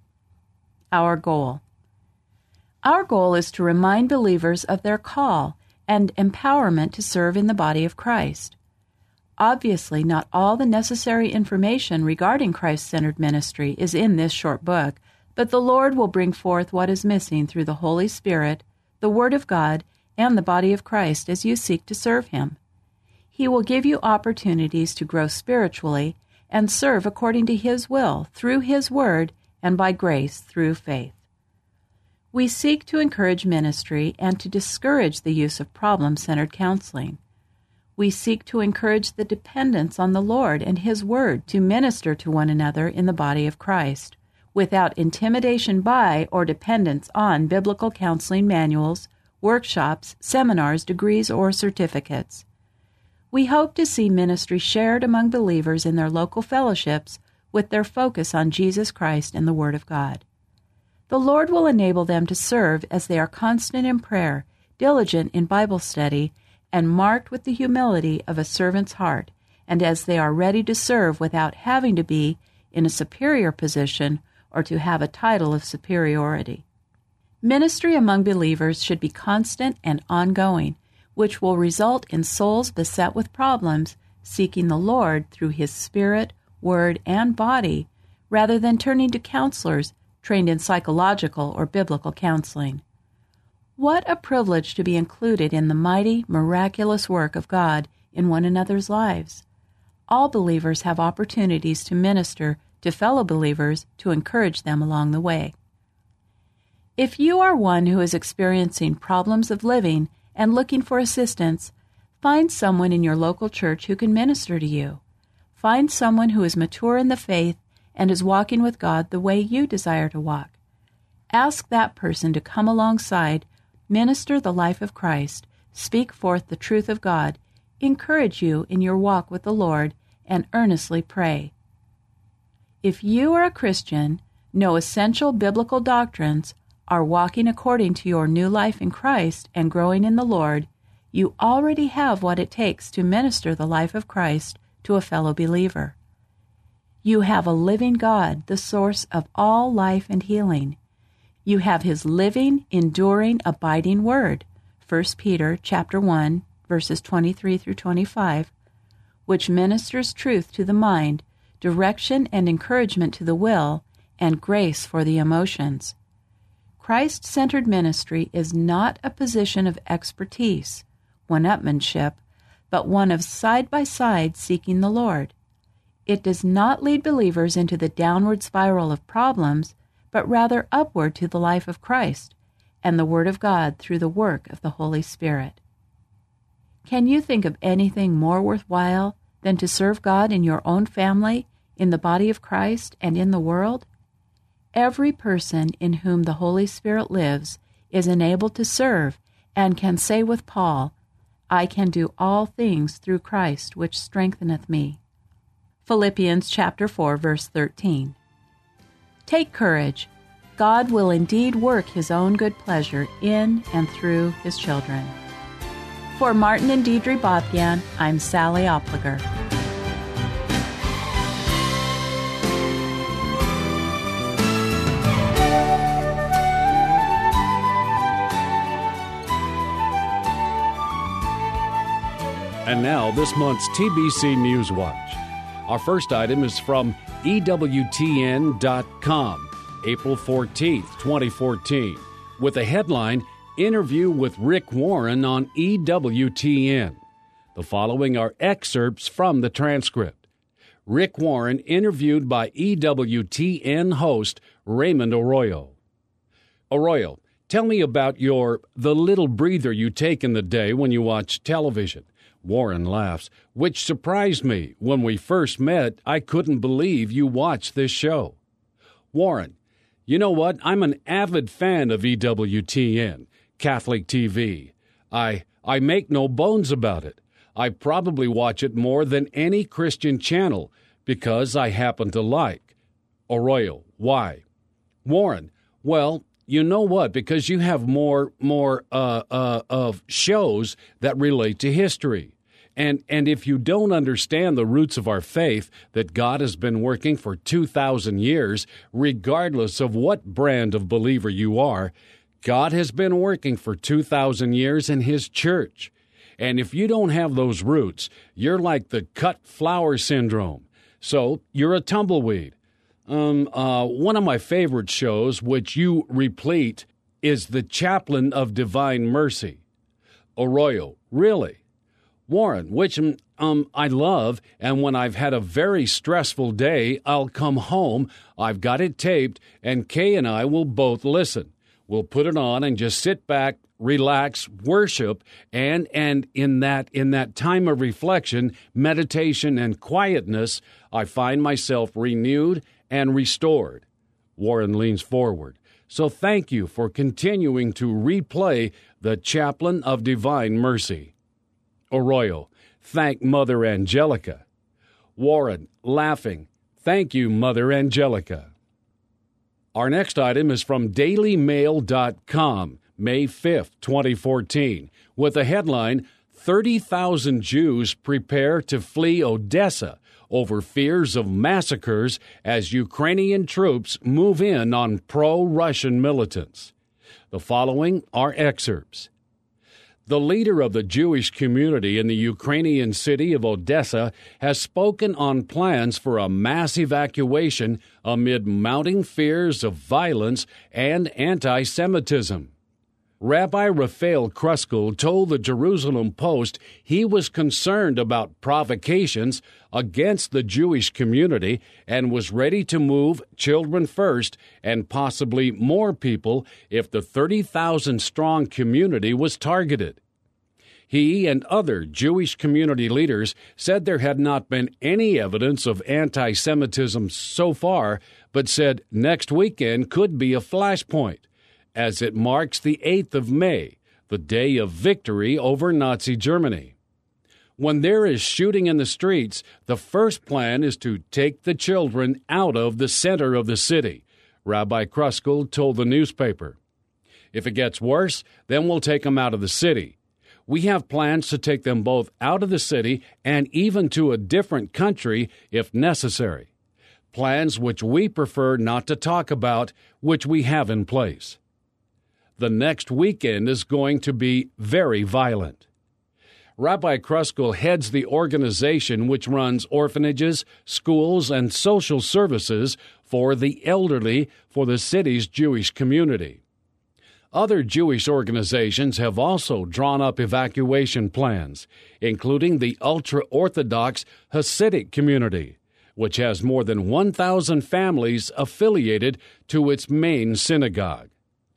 Our goal. Our goal is to remind believers of their call and empowerment to serve in the body of Christ. Obviously, not all the necessary information regarding Christ-centered ministry is in this short book, but the Lord will bring forth what is missing through the Holy Spirit, the Word of God, and the body of Christ as you seek to serve Him. He will give you opportunities to grow spiritually and serve according to His will through His Word and by grace through faith. We seek to encourage ministry and to discourage the use of problem-centered counseling. We seek to encourage the dependence on the Lord and His Word to minister to one another in the body of Christ, without intimidation by or dependence on biblical counseling manuals, workshops, seminars, degrees, or certificates. We hope to see ministry shared among believers in their local fellowships with their focus on Jesus Christ and the Word of God. The Lord will enable them to serve as they are constant in prayer, diligent in Bible study, and marked with the humility of a servant's heart, and as they are ready to serve without having to be in a superior position or to have a title of superiority. Ministry among believers should be constant and ongoing, which will result in souls beset with problems, seeking the Lord through His Spirit, Word, and body, rather than turning to counselors trained in psychological or biblical counseling. What a privilege to be included in the mighty, miraculous work of God in one another's lives. All believers have opportunities to minister to fellow believers to encourage them along the way. If you are one who is experiencing problems of living and looking for assistance, find someone in your local church who can minister to you. Find someone who is mature in the faith and is walking with God the way you desire to walk. Ask that person to come alongside, minister the life of Christ, speak forth the truth of God, encourage you in your walk with the Lord, and earnestly pray. If you are a Christian, know essential biblical doctrines, are walking according to your new life in Christ and growing in the Lord, you already have what it takes to minister the life of Christ to a fellow believer. You have a living God, the source of all life and healing. You have His living, enduring, abiding Word, 1 Peter chapter 1, verses 23 through 25, which ministers truth to the mind, direction and encouragement to the will, and grace for the emotions. Christ-centered ministry is not a position of expertise, one-upmanship, but one of side-by-side seeking the Lord. It does not lead believers into the downward spiral of problems, but rather upward to the life of Christ and the Word of God through the work of the Holy Spirit. Can you think of anything more worthwhile than to serve God in your own family, in the body of Christ, and in the world? Every person in whom the Holy Spirit lives is enabled to serve and can say with Paul, I can do all things through Christ, which strengtheneth me. Philippians chapter 4, verse 13. Take courage. God will indeed work His own good pleasure in and through His children. For Martin and Deidre Bothyan, I'm Sally Opliger. And now, this month's TBC News Watch. Our first item is from EWTN.com, April 14th, 2014, with the headline, Interview with Rick Warren on EWTN. The following are excerpts from the transcript. Rick Warren interviewed by EWTN host Raymond Arroyo. Arroyo, tell me about the little breather you take in the day when you watch television. Warren laughs, which surprised me. When we first met, I couldn't believe you watched this show. Warren, you know what? I'm an avid fan of EWTN, Catholic TV. I make no bones about it. I probably watch it more than any Christian channel because I happen to like. Arroyo, why? Warren, well, you know what? Because you have more of shows that relate to history. And if you don't understand the roots of our faith, that God has been working for 2,000 years, regardless of what brand of believer you are, God has been working for 2,000 years in His church. And if you don't have those roots, you're like the cut flower syndrome. So you're a tumbleweed. One of my favorite shows, which you replete, is The Chaplain of Divine Mercy. Arroyo, really? Warren, which I love, and when I've had a very stressful day, I'll come home, I've got it taped, and Kay and I will both listen. We'll put it on and just sit back, relax, worship, and in that time of reflection, meditation, and quietness, I find myself renewed and restored. Warren leans forward. So thank you for continuing to replay The Chaplain of Divine Mercy. Arroyo, thank Mother Angelica. Warren, laughing, thank you, Mother Angelica. Our next item is from DailyMail.com, May 5th, 2014, with the headline, 30,000 Jews prepare to flee Odessa over fears of massacres as Ukrainian troops move in on pro-Russian militants. The following are excerpts. The leader of the Jewish community in the Ukrainian city of Odessa has spoken on plans for a mass evacuation amid mounting fears of violence and anti-Semitism. Rabbi Raphael Kruskel told the Jerusalem Post he was concerned about provocations against the Jewish community and was ready to move children first and possibly more people if the 30,000-strong community was targeted. He and other Jewish community leaders said there had not been any evidence of anti-Semitism so far, but said next weekend could be a flashpoint, as it marks the 8th of May, the day of victory over Nazi Germany. When there is shooting in the streets, the first plan is to take the children out of the center of the city, Rabbi Kruskel told the newspaper. If it gets worse, then we'll take them out of the city. We have plans to take them both out of the city and even to a different country if necessary. Plans which we prefer not to talk about, which we have in place. The next weekend is going to be very violent. Rabbi Kruskel heads the organization which runs orphanages, schools, and social services for the elderly for the city's Jewish community. Other Jewish organizations have also drawn up evacuation plans, including the ultra-Orthodox Hasidic community, which has more than 1,000 families affiliated to its main synagogue.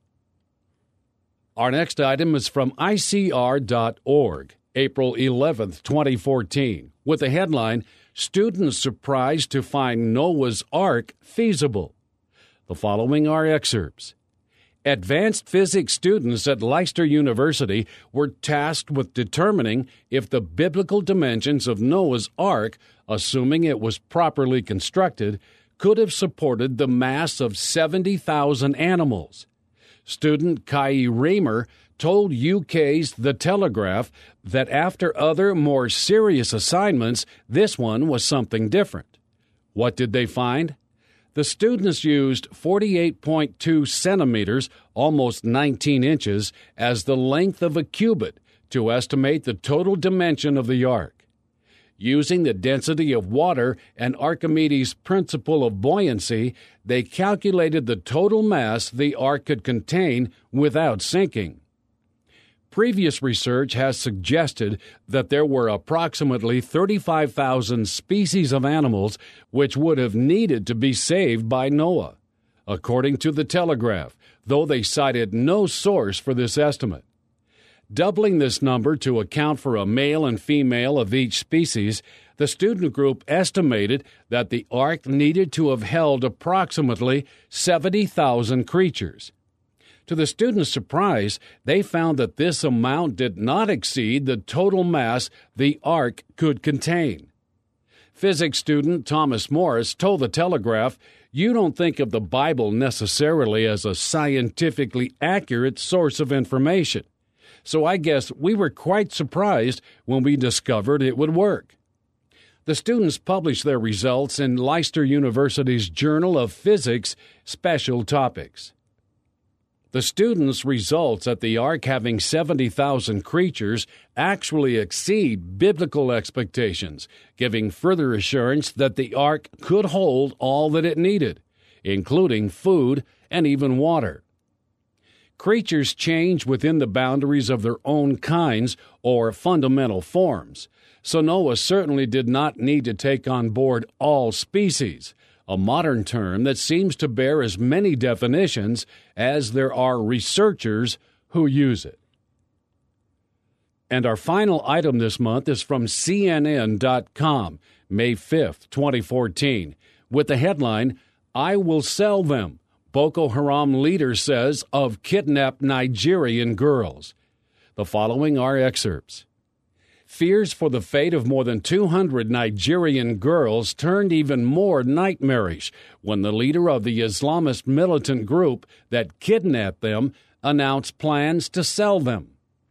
Our next item is from ICR.org, April 11th, 2014, with the headline, Students Surprised to Find Noah's Ark Feasible. The following are excerpts. Advanced physics students at Leicester University were tasked with determining if the biblical dimensions of Noah's Ark, assuming it was properly constructed, could have supported the mass of 70,000 animals. Student Kai Raymer told UK's The Telegraph that after other more serious assignments, this one was something different. What did they find? The students used 48.2 centimeters, almost 19 inches, as the length of a cubit to estimate the total dimension of the ark. Using the density of water and Archimedes' principle of buoyancy, they calculated the total mass the ark could contain without sinking. Previous research has suggested that there were approximately 35,000 species of animals which would have needed to be saved by Noah, according to The Telegraph, though they cited no source for this estimate. Doubling this number to account for a male and female of each species, the student group estimated that the ark needed to have held approximately 70,000 creatures. To the students' surprise, they found that this amount did not exceed the total mass the ark could contain. Physics student Thomas Morris told The Telegraph, "You don't think of the Bible necessarily as a scientifically accurate source of information. So I guess we were quite surprised when we discovered it would work." The students published their results in Leicester University's Journal of Physics Special Topics. The students' results at the ark having 70,000 creatures actually exceed biblical expectations, giving further assurance that the ark could hold all that it needed, including food and even water. Creatures change within the boundaries of their own kinds or fundamental forms, so Noah certainly did not need to take on board all species, a modern term that seems to bear as many definitions as there are researchers who use it. And our final item this month is from CNN.com, May 5th, 2014, with the headline, "I Will Sell Them," Boko Haram leader says of kidnapped Nigerian girls. The following are excerpts. Fears for the fate of more than 200 Nigerian girls turned even more nightmarish when the leader of the Islamist militant group that kidnapped them announced plans to sell them.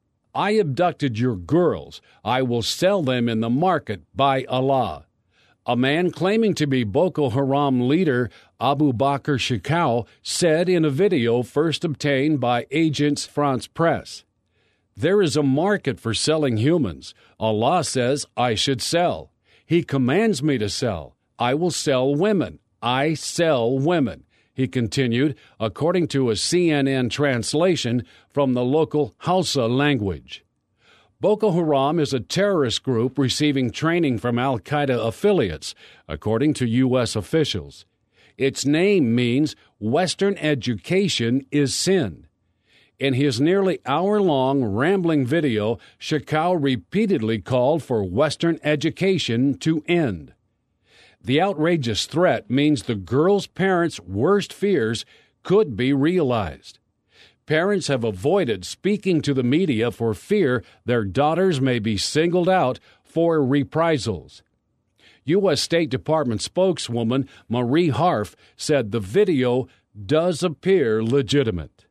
"I abducted your girls. I will sell them in the market by Allah," a man claiming to be Boko Haram leader Abu Bakr Shekau said in a video first obtained by Agence France-Presse. "There is a market for selling humans. Allah says I should sell. He commands me to sell. I will sell women. I sell women," he continued, according to a CNN translation from the local Hausa language. Boko Haram is a terrorist group receiving training from al-Qaeda affiliates, according to U.S. officials. Its name means Western education is sin. In his nearly hour-long rambling video, Shekau repeatedly called for Western education to end. The outrageous threat means the girls' parents' worst fears could be realized. Parents have avoided speaking to the media for fear their daughters may be singled out for reprisals. U.S. State Department spokeswoman Marie Harf said the video does appear legitimate.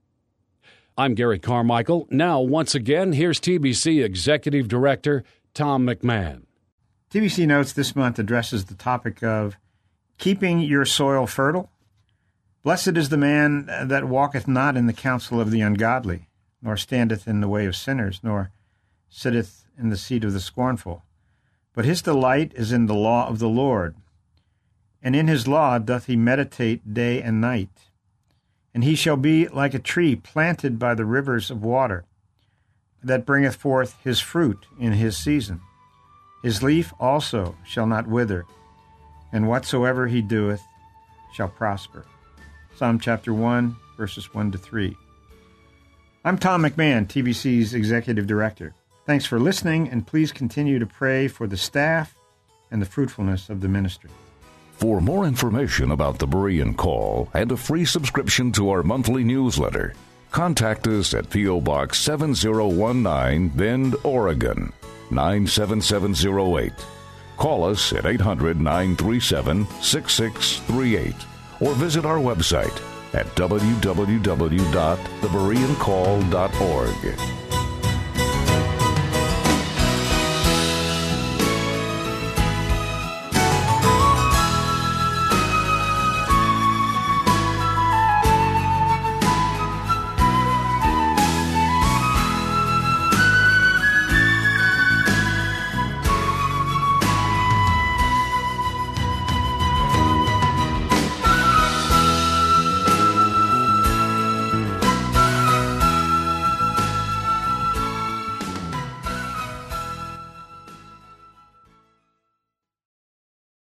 I'm Gary Carmichael. Now, once again, here's TBC Executive Director Tom McMahon. TBC Notes this month addresses the topic of keeping your soil fertile. "Blessed is the man that walketh not in the counsel of the ungodly, nor standeth in the way of sinners, nor sitteth in the seat of the scornful. But his delight is in the law of the Lord, and in his law doth he meditate day and night. And he shall be like a tree planted by the rivers of water, that bringeth forth his fruit in his season. His leaf also shall not wither, and whatsoever he doeth shall prosper." Psalm chapter 1, verses 1 to 3. I'm Tom McMahon, TBC's Executive Director. Thanks for listening, and please continue to pray for the staff and the fruitfulness of the ministry. For more information about the Berean Call and a free subscription to our monthly newsletter, Contact us at P.O. Box 7019, Bend, Oregon, 97708. Call us at 800-937-6638 or visit our website at www.thebereancall.org.